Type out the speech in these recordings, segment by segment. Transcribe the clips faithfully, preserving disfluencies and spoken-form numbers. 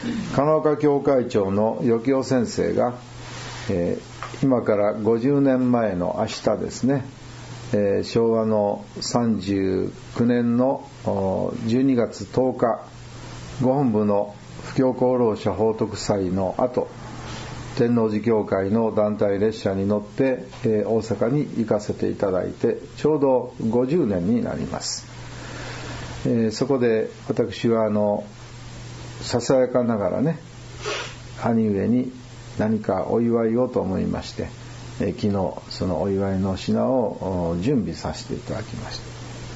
金岡教会長の余清先生が、えー、今からごじゅうねんまえの明日ですね、えー、昭和のさんじゅうきゅうねんのじゅうにがつとおか、ご本部の布教功労者報徳祭の後、天王寺教会の団体列車に乗って、えー、大阪に行かせていただいてちょうどごじゅうねんになります。えー、そこで私はあのささやかながらね、兄上に何かお祝いをと思いまして、えー、昨日そのお祝いの品を準備させていただきました。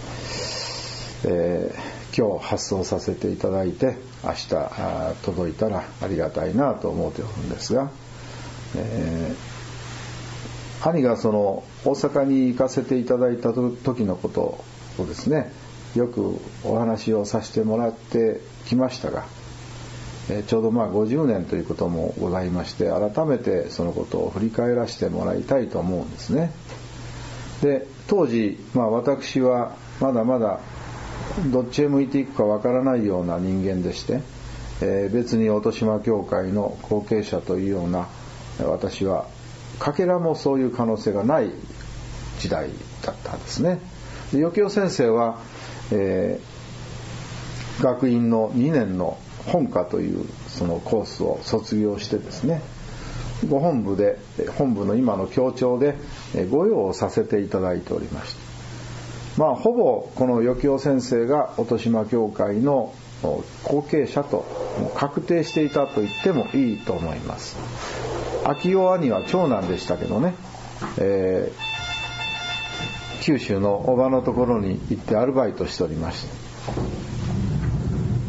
えー、今日発送させていただいて明日届いたらありがたいなと思っておるんですが、えー、兄がその大阪に行かせていただいた時のことをですね、よくお話をさせてもらってきましたが、えー、ちょうどまあごじゅうねんということもございまして、改めてそのことを振り返らせてもらいたいと思うんですね。で、当時、まあ、私はまだまだどっちへ向いていくかわからないような人間でして、えー、別に音島教会の後継者というような、私はかけらもそういう可能性がない時代だったんですね。で、余清先生は、えー、学院のにねんの本科というそのコースを卒業してですね、ご本部で本部の今の教長で御用をさせていただいておりました。まあほぼこの余清先生が音島教会の後継者と確定していたと言ってもいいと思います。秋代兄は長男でしたけどね、えー、九州の叔母のところに行ってアルバイトしておりました。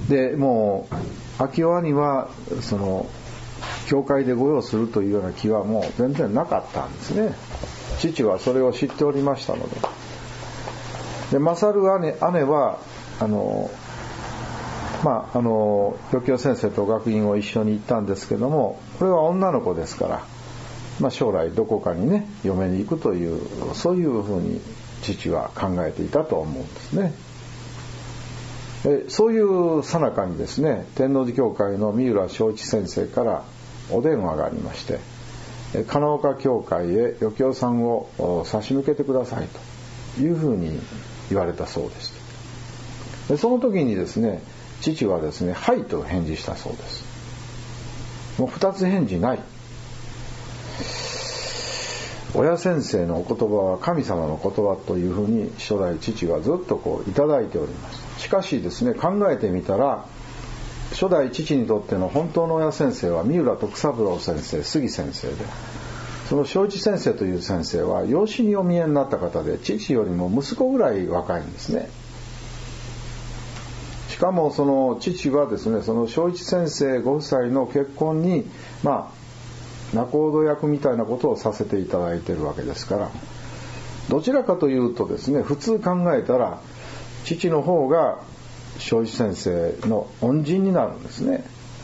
で、もう秋代兄はその教会で御用するというような気はもう全然なかったんですね。父はそれを知っておりましたので。で、勝る姉、姉はあのまああの余清先生と学院を一緒に行ったんですけども、これは女の子ですから、まあ、将来どこかにね嫁に行くという、そういうふうに父は考えていたと思うんですね。えそういう最中にですね、天王寺教会の三浦正一先生からお電話がありまして、金岡教会へ余清さんを差し向けてくださいというふうに言われたそうです。で、その時にですね、父はですね、はいと返事したそうです。もう二つ返事ない。親先生のお言葉は神様の言葉というふうに初代父はずっとこういただいております。しかしですね、考えてみたら、初代父にとっての本当の親先生は三浦徳三郎先生、杉先生で、その正一先生という先生は養子にお見えになった方で、父よりも息子ぐらい若いんですね。しかもその父はですね、その正一先生ご夫妻の結婚にまあ仲人役みたいなことをさせていただいているわけですから、どちらかというとですね、普通考えたら父の方が正一先生の恩人になるんですね。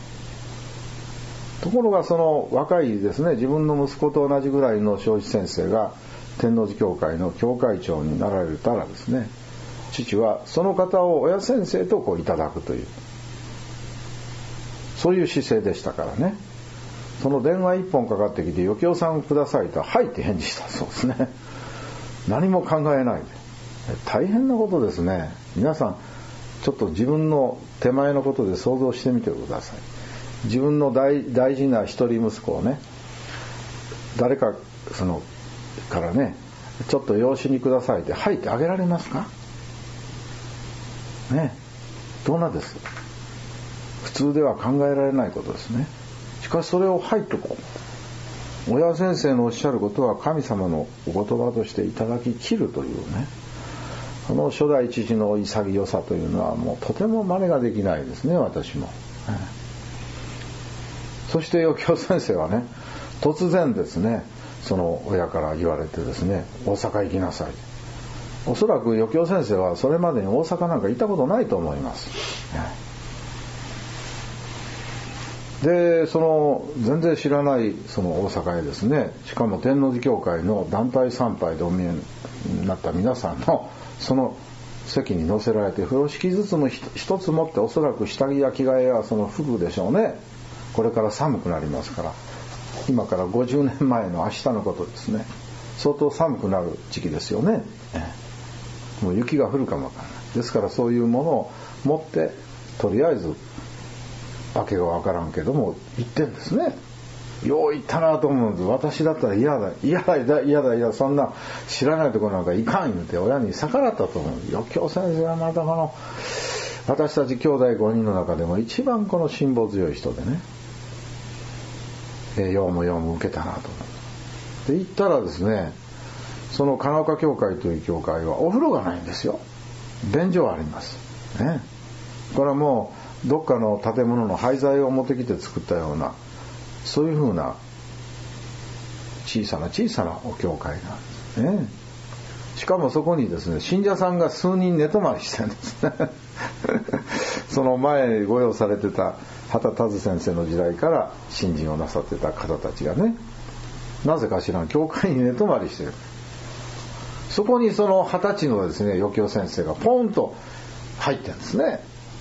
ところがその若いですね、自分の息子と同じぐらいの正一先生が天王寺教会の教会長になられたらですね、父はその方を親先生とこういただくという、そういう姿勢でしたからね。その電話一本かかってきて余清さんくださいと、はいって返事したそうですね。何も考えないで。大変なことですね。皆さんちょっと自分の手前のことで想像してみてください。自分の 大, 大事な一人息子をね、誰かそのからね、ちょっと養子にくださいってはいってあげられますかね。どうなんです。普通では考えられないことですね。しかしそれをはいとこう、親先生のおっしゃることは神様のお言葉としていただき切るというね、この初代父の潔さというのはもうとても真似ができないですね、私も。そして余清先生はね、突然ですね、その親から言われてですね、大阪行きなさい。おそらく余清先生はそれまでに大阪なんか行ったことないと思います。で、その全然知らないその大阪へですね、しかも天王寺教会の団体参拝でお見えになった皆さんのその席に乗せられて風呂敷ずつも一つ持って、おそらく下着や着替えやその服でしょうね。これから寒くなりますから、今からごじゅうねんまえの明日のことですね。相当寒くなる時期ですよね。もう雪が降るかもわからない。ですからそういうものを持って、とりあえずわけがわからんけども行ってんですね。よう行ったなと思うんです。私だったら嫌だ嫌だ嫌だ嫌だ嫌だ、そんな知らないところなんか行かん言うて親に逆らったと思う。余興先生はまたこの私たち兄弟ごにんの中でも一番この辛抱強い人でね、えようもようも受けたなと思う。で行ったらですね、その金岡教会という教会はお風呂がないんですよ。便所はありますね。これはもうどっかの建物の廃材を持ってきて作ったような、そういうふうな小さな小さなお教会なんですね。しかもそこにですね、信者さんが数人寝泊まりしてるんですね。その前ご用されてた畑田先生の時代から信心をなさってた方たちがね、なぜか知らん教会に寝泊まりしてる。そこにその二十歳のですね、余興先生がポンと入ってるんですね。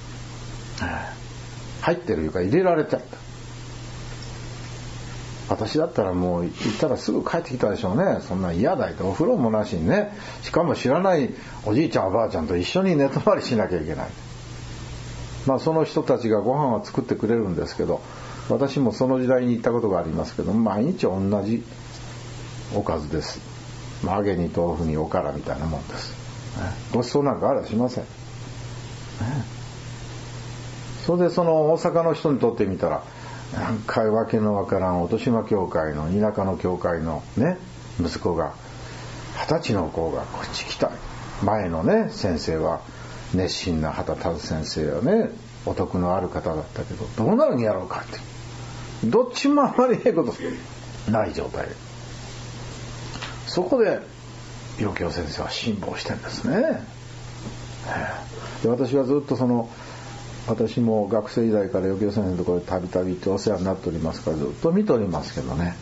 入ってるいうか入れられちゃった。私だったらもう行ったらすぐ帰ってきたでしょうね。そんな嫌だいと、お風呂もなしにね、しかも知らないおじいちゃんおばあちゃんと一緒に寝泊まりしなきゃいけない。まあその人たちがご飯は作ってくれるんですけど、私もその時代に行ったことがありますけど、毎日同じおかずです。揚げに豆腐におからみたいなもんです。ごちそうなんかありゃしません。それでその大阪の人にとってみたら、なんかわけのわからん音島教会の田舎の教会のね、息子が二十歳の子がこっち来た。前のね先生は熱心な畑田先生はね、お得のある方だったけど、どうなるんやろうかって、どっちもあまりええことない状態で、そこで余興先生は辛抱してるんですね。で私はずっとその私も学生時代から余興先生のところでたびたびお世話になっておりますから、ずっと見ておりますけどね、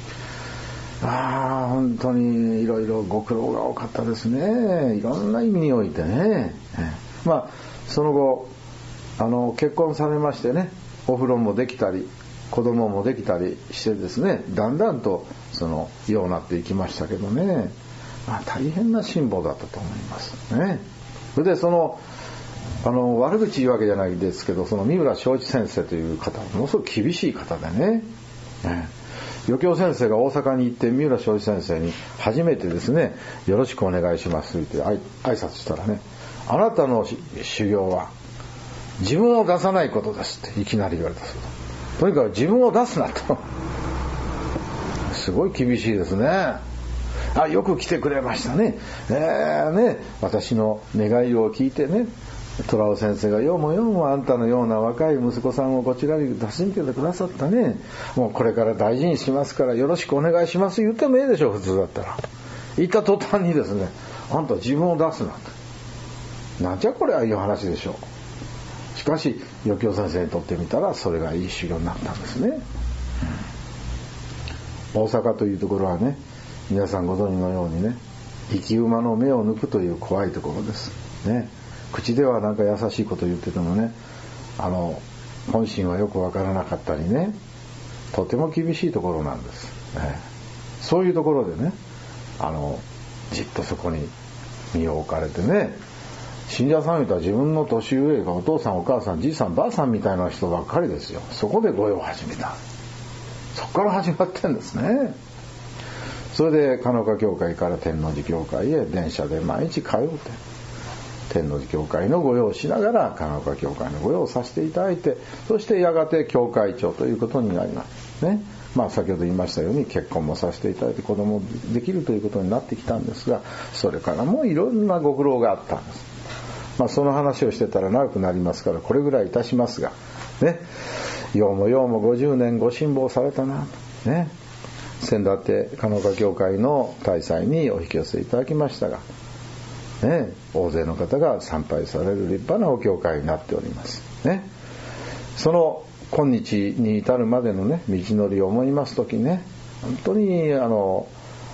ああ本当にいろいろご苦労が多かったですね。いろんな意味においてね。まあその後あの結婚されましてね、お風呂もできたり子供もできたりしてですね、だんだんとそのようなっていきましたけどね、まあ、大変な辛抱だったと思いますね。それでそのあの悪口言うわけじゃないですけど、その三浦正一先生という方はものすごく厳しい方でね、ね余興先生が大阪に行って三浦正一先生に初めてですね、よろしくお願いしますって挨拶したらね、あなたの修行は自分を出さないことですっていきなり言われたそうだ。とにかく自分を出すなと。すごい厳しいですね。あ、よく来てくれましたね。えー、ね、私の願いを聞いてね、虎尾先生がようもようもあんたのような若い息子さんをこちらに出しに来てくださったね。もうこれから大事にしますからよろしくお願いします言ってもいいでしょう、普通だったら。言った途端にですね、あんた自分を出すなと。なんじゃこれはいう話でしょう。しかし余興先生にとってみたらそれがいい修行になったんですね。大阪というところはね、皆さんご存知のようにね、生き馬の目を抜くという怖いところですね。口ではなんか優しいこと言っててもね、あの本心はよくわからなかったりね、とても厳しいところなんです、ね、そういうところでね、あのじっとそこに身を置かれてね、信者さんとは自分の年上がお父さんお母さんじいさんばあさんみたいな人ばっかりですよ。そこで御用を始めた。そこから始まってんですね。それで金岡教会から天王寺教会へ電車で毎日通うて、天王寺教会の御用をしながら金岡教会の御用をさせていただいて、そしてやがて教会長ということになりますね。まあ先ほど言いましたように結婚もさせていただいて子供もできるということになってきたんですが、それからもいろんなご苦労があったんです。まあその話をしてたら長くなりますからこれぐらいいたしますがね、ようもようもごじゅうねんご辛抱されたなとね、先だって金岡教会の大祭にお引き寄せいただきましたがね、大勢の方が参拝される立派なお教会になっておりますね。その今日に至るまでのね道のりを思いますときね、本当にあの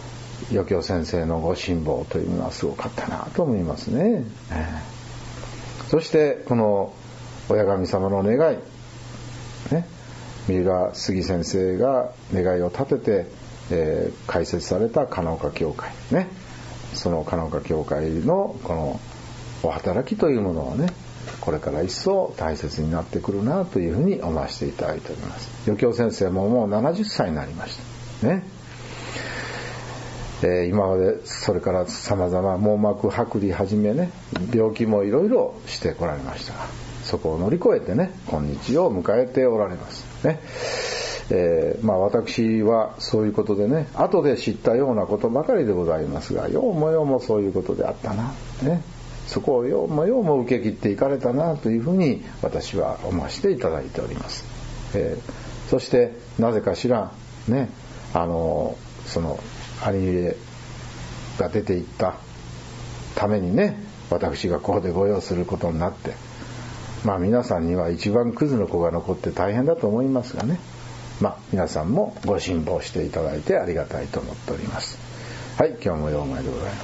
余興先生のご辛抱というのはすごかったなと思いますね。そしてこの親神様の願い、ね、三浦杉先生が願いを立てて、えー、開設された鹿岡教会ね、その鹿岡教会のこのお働きというものをね、これから一層大切になってくるなというふうに思わせていただいております。余興先生ももうななじゅっさいになりましたね。えー、今までそれから様々網膜剥離はじめね、病気もいろいろしてこられましたが、そこを乗り越えてね、今日を迎えておられますね。えー、まあ私はそういうことでね、後で知ったようなことばかりでございますが、ようもようもそういうことであったな、ね、そこをようもようも受け切っていかれたなというふうに私は思わせていただいております。えー、そしてなぜか知らんね、あのその兄上が出ていったためにね、私がここでご用することになって、まあ皆さんには一番クズの子が残って大変だと思いますがね、まあ皆さんもご辛抱していただいてありがたいと思っております。はい、今日もようまいでございます。